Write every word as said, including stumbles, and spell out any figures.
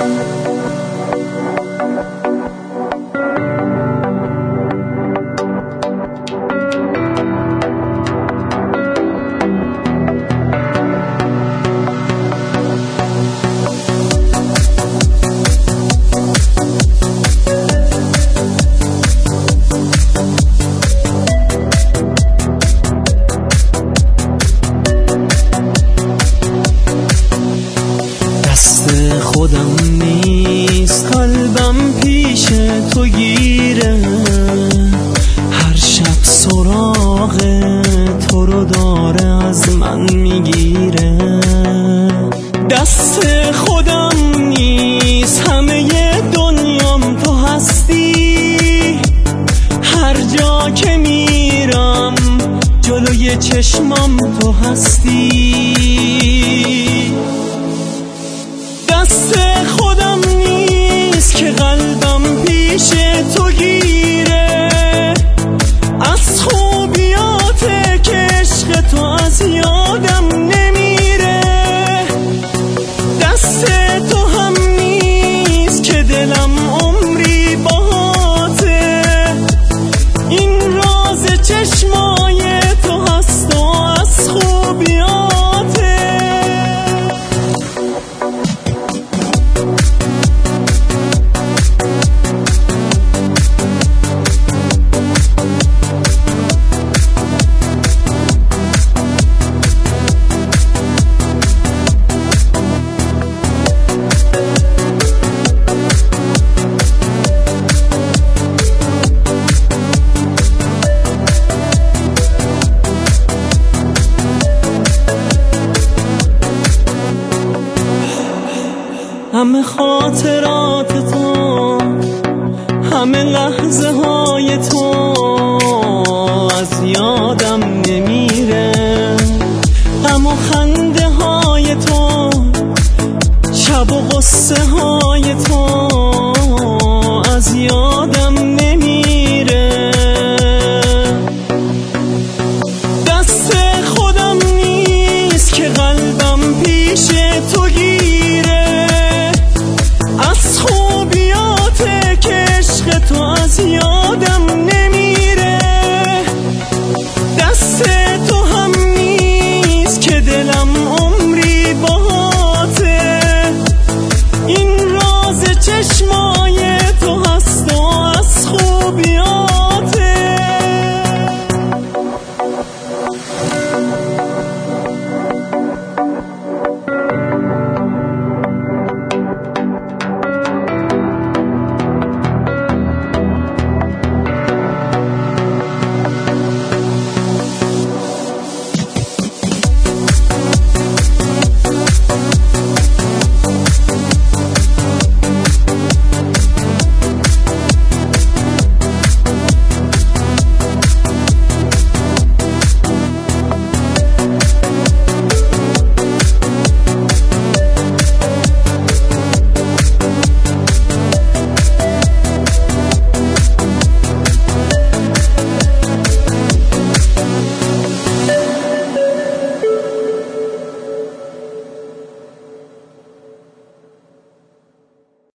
خودم نیست قلبم پیش تو گیره، هر شب سراغ تو رو داره از من میگیره. دست خودم نیست همه دنیام تو هستی، هر جا که میرم جلوی چشمام تو هستی. دست خودم نیست که قلبم پیش تو گیره، از خوبیات که عشق تو از یادم نمیره. دست تو هم نیست که دلم عمری باهاته، این راز چشمای تو هست و از خوبیاته. همه خاطرات تو، همه لحظه های تو از یادم نمیره. غم و خنده های تو، شب و غصه های تو از یادم نمیره. دست خودم نیست که قلبم پیش تو گیره،